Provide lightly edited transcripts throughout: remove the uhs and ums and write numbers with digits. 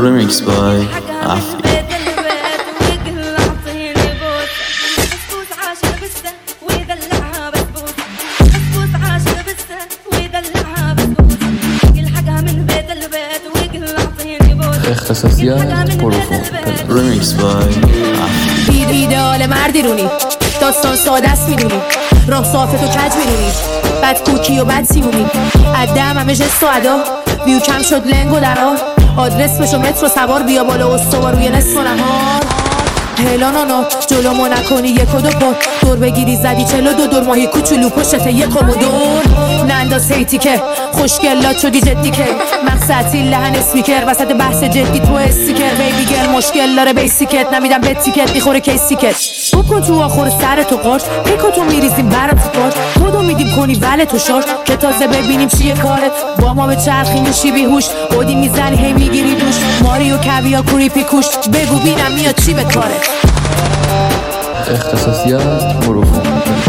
Remix by Afi. اختصاصیات پروفون Remix by Afi. ایدئال مردی رونی داستان ساده است میدونی راه صافت و کج میدونی بد کوکی و بد سیمونی عدم همه جست و عدا ویو کم شد لنگ و درا آدرس بشو مترو سوار بیا بالا استوا روی نصف و نهار هلانانا جلومو نکنی یک و دو پا دور بگیری زدی 42 دور ماهی کوچولو پشت یک کمودور ننداز هیتی که خوشگلات شدی جدی که مقصدی لحن اسپیکر وسط بحث جدی تو استیکر بیبی گل مشکل داره بیسیکت نمیدم به تیکت میخوره کیسیکت خوب کن تو آخر سر تو قارچ پیکو تو میریزیم برات تو قارچ کدو میدیم کنی وله تو شارت که تازه ببینیم چیه کارت با ما به چرخی میشی بیهوش بودی میزنی هی میگیری دوش ماریو کویا کوریپی کوش بگو بینم میاد چی به کارت اختصاصیات پروفون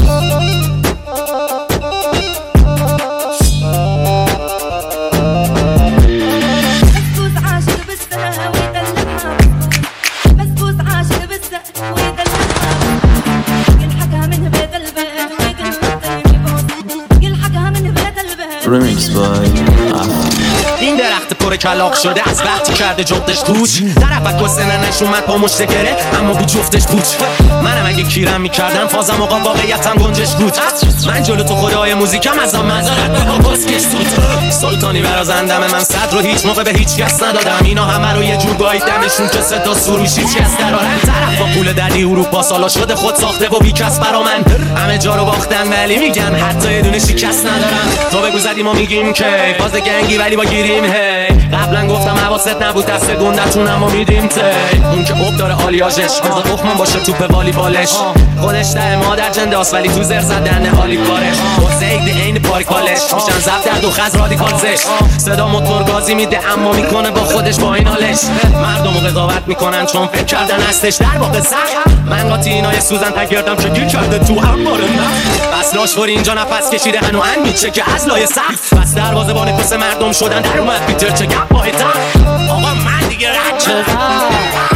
Remix by Afi. این درخت پر کلاق شده از وقتی کرده جفتش توش طرفت گسننش اومد با مشتکره اما بود جفتش پوچ منم اگه کیرم میکردم فازم آقا واقعیتم گنجش بود من جلو تو خدای موزیکم از آن مزارت به ها بسکش بود سلطانی برازندم من صد رو هیچ موقع به هیچ کس ندادم اینا همه رو یه جور گاییدمشون که صدا سروشی چی از درارن طرف با پول دردی اروپا سالا شده خود ساخته و بیکس برا من همه جا رو باختن ولی میگن حتی یه دونه شکست ندارم تو بگو زدیم و میگیم که باز گنگی ولی با گیریم هی قبلا گفتم حواست نبود دست گندتون اما میدیم تی اون که عب داره آلیاژش بزا تخمم باشه توپ والیبالش خودش ده مادر جنداست ولی تو زر زدن حالی کارش زید عین پاریک بالش میشن زب در دو خز رادیکال زش صدا موتور گازی میده اما میکنه با خودش با این حالش مردمو قضاوت میکنن چون فکر کردن هستش در واقع سخت من قاطی اینای سوزن تگردم که گیر کرده تو هم باره نه بس لاشخوری اینجا نفس کشیده هنو ان میچه که از لای سخت بس دروازه بان کس مردم شدن در اومد پیتر چه گپ باهتن آقا من دیگه رد شدم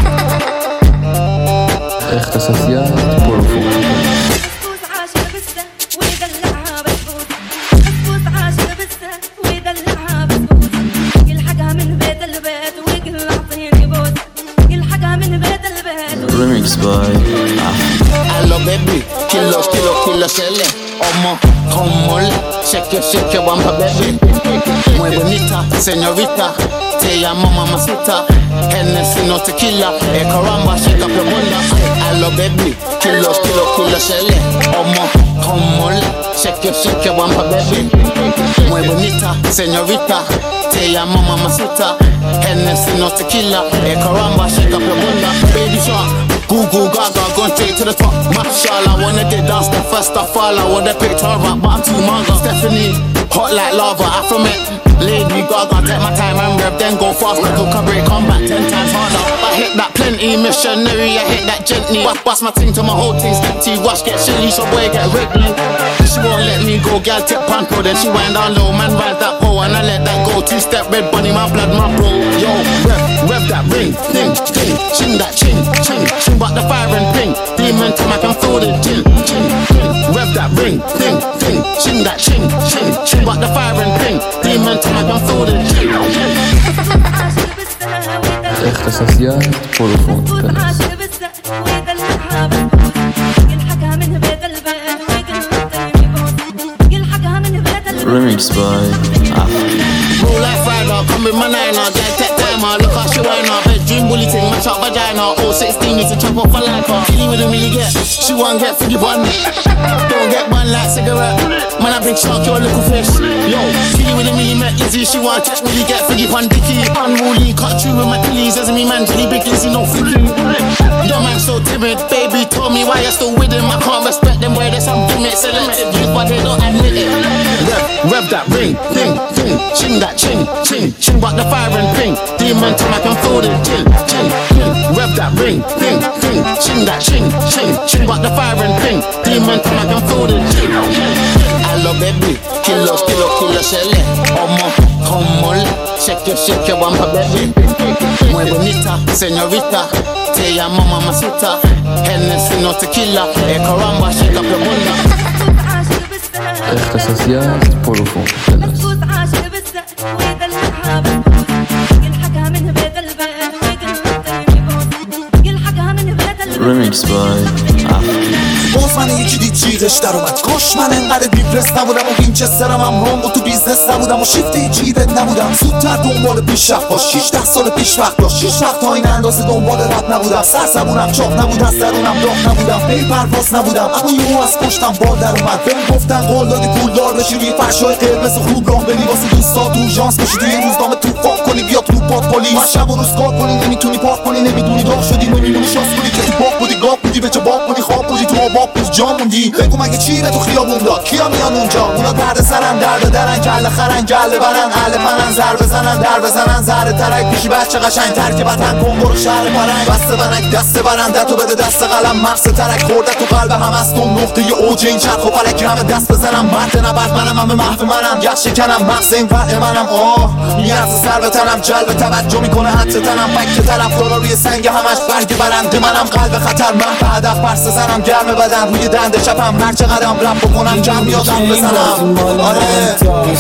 اختصاصیات پروفون Remix by Afi. Hello baby, kilo shele. Omo, come on, shake your bumper baby. Muy bonita, señorita, te llamo mamacita. Hennessy no tequila, caramba, shake up your bunda. Hello baby, kilo shele. Omo, come on, shake your bumper baby. Muy bonita, señorita, te llamo mamacita. Hennessy no tequila, caramba, shake up your bunda. Baby shark. Google Gaga, gone straight to the top. Mashallah, wanna get down, step first, I fall. I wanna pick her up, but I'm too manga. Stephanie, hot like lava, Afromet. Lady Gaga, take my time and rev, then go faster. Took a break, come back 10 times harder. I hit that plenty, missionary, I hit that gently. Bust my ting to my whole thing's empty. Wash, get chilly, so boy, get Wrigley. She won't let me go, girl, tip panto. Then she wind down low, man, ride that pole. And I let that go, 2-step red bunny, my blood, my bro. Yo, rev that ring, ding, ding. Ching that ching, ching, ching. But the fire and ping, demon time I can feel the ching, ching, ching. Rev that ring, ding, ding. Ching that ching, ching, ching. But the fire and ping, demon time I can feel the ching, ching. اختصاصیات پروفون Remix by Afi. Roll like Friday, come with my niner, get tech timer, look how she wind up. Bedroom bully ting, match up vagina. 016 is a chop off a liker. Killing with a really get, she won't get figgy bun. Don't get bun like cigarette. Man a big shark, you're a little fish. Yo, killing with a millimeter easy, she won't catch really get figgy bun dicky. Unruly, cut through with my pillies, as me man, jelly big lizzy, no figgy. Your man so timid, baby told me why you're still with him. I can't respect them, where there's some gimmicks, selective youth, but they don't admit it. Rev that ring, ding, ding, ching that ching, ching, ching, but the fire and ping, demon time I can feel the ching, ching, ching. Rev that ring, ding, ding, ching that ching, ching, ching, but the fire and ping, demon time I can feel the ching, ching. hello baby, kilo shele. Come on, shake your bumper baby. Muy bonita, señorita, te llamo mamacita. Hennessy no tequila, caramba, shake up your bunda. اختصاصیات پروفون پلاس Remix by Afri. باز من یکی دید جیغش در اومد. کاش من انقدر دیپرس نبودم و وینچسترم هم رونگ و تو بیزنس نبودم و شیفت جیبت نبودم. زودتر دنبال پیشرفت باش. 16 سال پیش وقت داشت. 6 وقت تا این اندازه دنبال رد نبودم. سرزبونم چاق نبود، از درونم داغ نبودم. پی پرواز نبودم، اما یهو از پشتم بال در اومد. بهم گفتن قول دادی پولدار بشی، روی فرشای قرمز و خوب راه بری، واسه دوستا تو ژانس بشی، توی روزنامه تو فاک کنی، بیا تو پات پلیس. من شب و روز کار کنی، نمیتونی پاک کنی، نمیدونی داغ شدی، نمیدونی شاس کنی که تو باغ بودی، گاف بودی، به چه باغ بودی، خواب بودی، تو آباب بود جا موندی. بگو مگه چی به تو خیابون داد؟ کیا میان اونجا؟ اونا درد سرن، درد درن، کله خرن، گله برن، اهل پنن، زر بزنن، در بزنن، زهر ترک پیشی بچه قشنگ ترک وطن کن، برو شهر پرنگ. بسته برنگ دست برنده تو بده دست قلم، مغز ترک خورده تو قلب هم از تو نقطه اوج این چرخ و فلک همه دست بزنم. مرد نبرد منم، همه محو منم، گشت شکنم، مغز این وعده منم. میارز سر به تنم، جلب توجه میکنه حد تنم، بک طرفدارا روی سنگ همش برگ برنده منم. قلب خطر من به هدف پرس زنم، گرم بدن روی دنده چپم، هر چه قدم رپ بکنم کم میادم بزنم. آره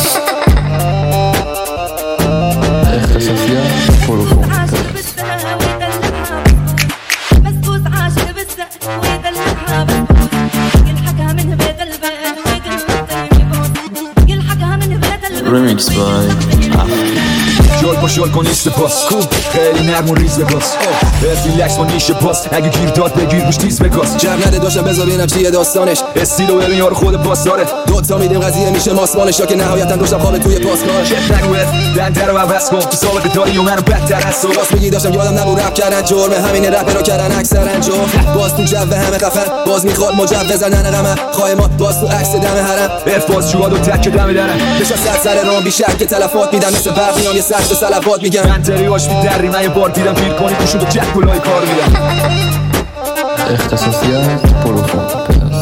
اختصاصیات پروفون پلاس Remix by Afri. شل کن نیست پاس خیلی نرم و ریز بگاس ریلکس با نیشه پاس اگه گیر داد بگیر روش تیز بگاس جب نده داشتم بذار ببینم چیه داستانش استیلو ببین یارو خود پاس داره دوتا میدیم قضیه میشه ماسمانش، یا که نهایتا داشتم خوابه توی پاسکار. چت نگوید دنده رو عوض کن، تو سابقه داری و منو بدتر از تو. راست میگی داشتم یادم نبود رپ کردن جرمه، همین رپ رو کردن اکثرا جرم. باز تو جو همه خفن، باز میخواد مجوز زدن غمه خواهی ما، باز تو عکس دم حرم باز جواد و تک دم درم نشست سر رام بی شک تلفات میدم، مثل برق میام یه سجد صلوات میگم. من تریاش میدری، من یه بار دیدم پیر کنی توشون تو جک کلای کار میدم. اختصاصیات پروفون پلاس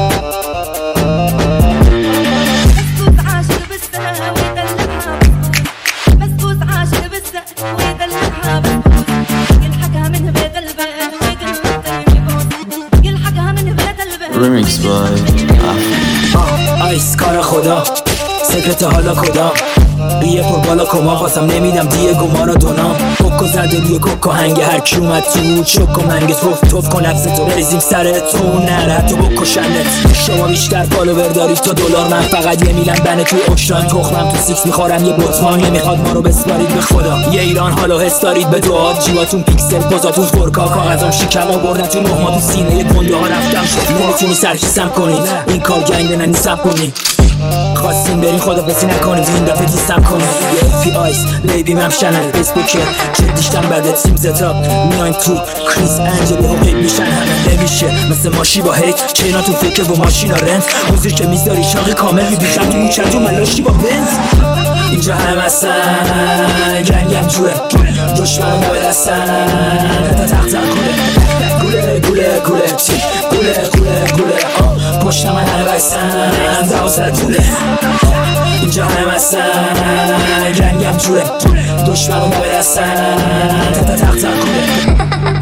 Remix by Afri. آیس کار خدا سکرت حالا کدام ریه پر بالا کما واسم نمیدم دیگو مارادونا. کوکو زده روی کوکو هنگ هر کی اومد تو چوکو منگ توف کن نفس تو بریزیم سر تو نره تو بکشنت. شما بیشتر فالوور دارید تا دلار، من فقط یه میلم بنه توی اوکراین. تخمم تو سیکس میخورم یه بطمان، نمیخواد ما رو بسپارید به خدا. یه ایران حالا حس دارید به دعا، جیباتون پیکسل پوزاتون فورکا، کاغذام شیکم آوردن تو نه ما تو سینه گنده ها رفتم شد. نمیتونی سرکیسم کنید این کار گنگ ننیسم کنید، خواستیم بریم خدافظی نکنید این دفعه دیستم کنید. یه فی آیس بیبی مم شنل فیسبوکه جدیشتم بعد تیم زتا میایم تو کریس انجلی ها پیب میشن همه نمیشه مثل ماشی با هیت چینا تو فکر و ماشینا رنت موزیک که میذاری شاقی کامل میبیشم تو میچند و ملاشی با بنز. اینجا هم هستن گنگم جوره دشمن نوه دستن تا تختم گوله گوله چی گوله پشت من همه بستن دوازده طوله. اینجا همه هستن گنگم جوره دشمن رو نوه دستن تا تختم کوله.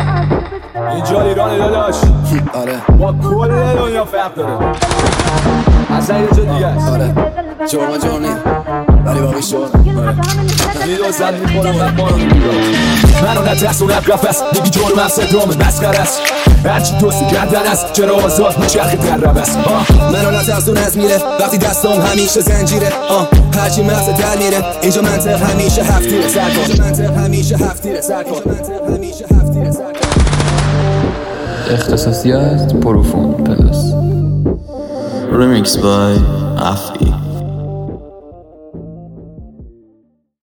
اینجا ایران داداش آره با کل دنیا فرق داره، اصلا یه جا دیگه است. آره جرما جرمی ولی باقی شد دیدو زن میکنم من بارو میگیرم، منو نترس و نقرف است، دیگی جرم هم صدام مسخر است. هرچی توسی کردن است چرا آزاد میچرخی در رب است. منو نترس و نز میره وقتی دستام همیشه زنجیره. هرچی مغز در میره اینجا منطق همیشه هفتیره سرکن، منطق همیشه هفتیره سرکن. اختصاصیات پروفون پلاس Remix by Afri.